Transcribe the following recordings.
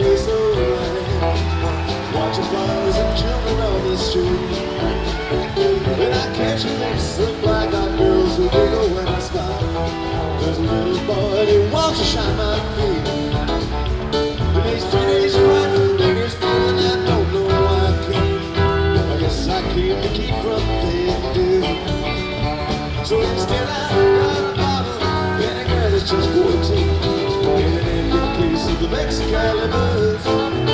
face away, watching flowers and children on the street. When I catch a glimpse of black-eyed girls who giggle when I smile, there's a little boy who wants to shine my feet. He makes teenage right from beggars feeling I don't know why I came. I guess I came to keep from paying due. So instead I got a bottle and a girl that's just 14, and an empty case of the Mexicaliburs.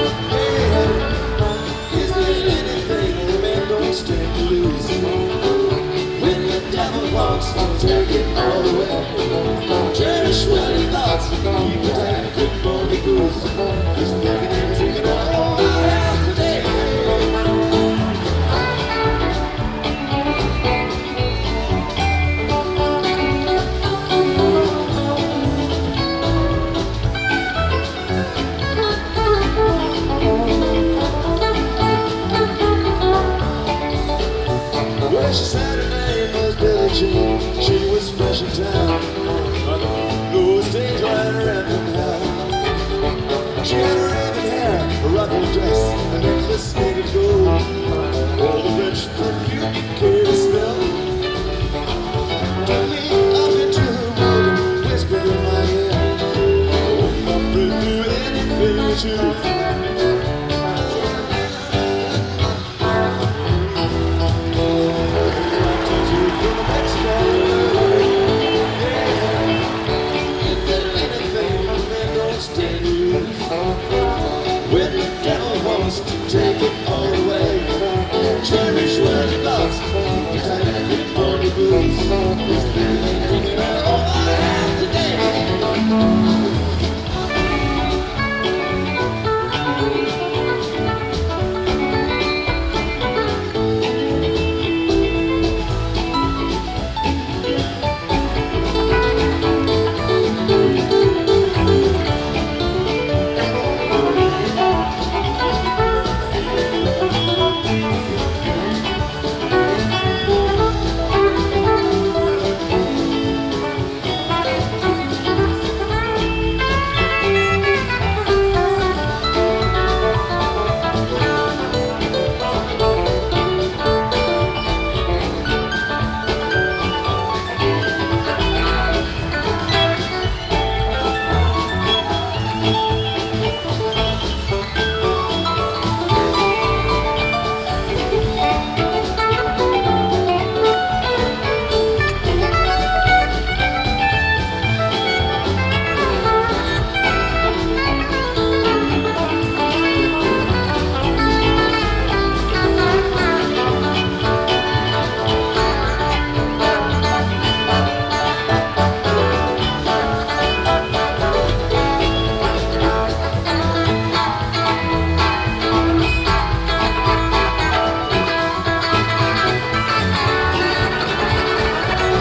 Yeah, is there anything a man don't stand to lose? When the devil wants to take it all away, cherish what he thoughts, keep it tight, good for the goose. He's thinking and drinking all out today. Well, she said her name was Billie Jean. She was fresh in town, those days right around the now. She had her raven hair, a ruffled dress, a necklace made of gold, all the French perfume you care to smell. Took me up into her room and whispered in my ear, I want my friend to do anything with you. When the devil wants to take it all away, cherish what you lost, keep it tight and keep on the blues. This thing ain't bringing all I have today.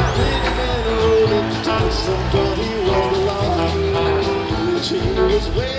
Somebody was the law. Billie Jean was way